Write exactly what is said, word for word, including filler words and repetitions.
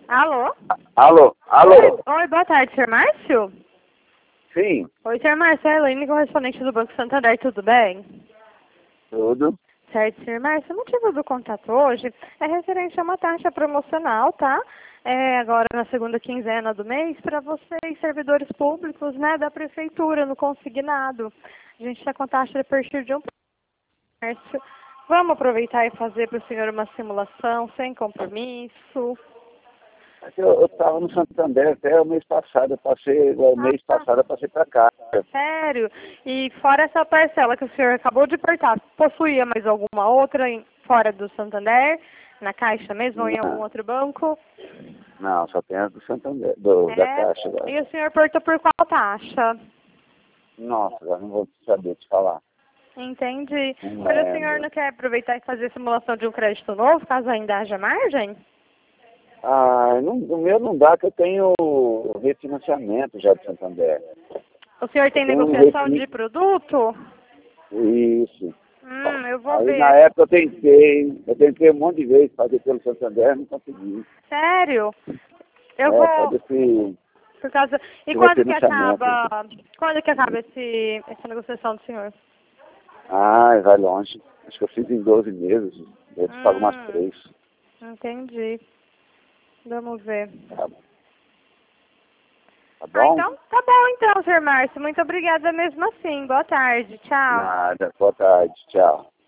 Alô? Alô? Alô? Oi, oi, boa tarde, senhor Márcio? Sim, Oi, senhor Márcio, é a Elaine, correspondente do Banco Santander, tudo bem? tudo. Certo, senhor Márcio, o motivo do contato hoje é referente a uma taxa promocional, tá? É agora na segunda quinzena do mês, para vocês, servidores públicos, né, da prefeitura, no consignado. A gente está com taxa a partir de um Márcio. Vamos aproveitar e fazer para o senhor uma simulação sem compromisso. Eu estava no Santander até o mês passado, eu passei, o mês Ah, passado eu passei para cá. sério? E fora essa parcela que o senhor acabou de apertar, possuía mais alguma outra em, fora do Santander? Na Caixa mesmo ou em algum Não, outro banco? não, só tem a do Santander, do, da É. Caixa agora. E o senhor apertou por qual taxa? Nossa, já não vou saber te falar. Entendi. Não Mas o senhor lembro. não quer aproveitar e fazer simulação de um crédito novo, caso ainda haja margem? Ah, não, o meu não dá, que eu tenho refinanciamento já do Santander. O senhor tem Eu tenho um negociação refin... de produto? Isso. Hum, eu vou Aí ver na aqui. época eu tentei, eu tentei um monte de vezes fazer pelo Santander, não consegui. Sério? Eu É, vou, fazer esse, por causa... E esse quando que refinanciamento. acaba, quando que acaba esse, essa negociação do senhor? Ah, vai longe. Acho que eu fiz em doze meses. Eu te pago umas Hum, três. entendi. Vamos ver. Tá, tá Ah, bom? então, tá bom então, senhor Márcio. Muito obrigada mesmo assim. Boa tarde. Tchau. Nada. Boa tarde. Tchau.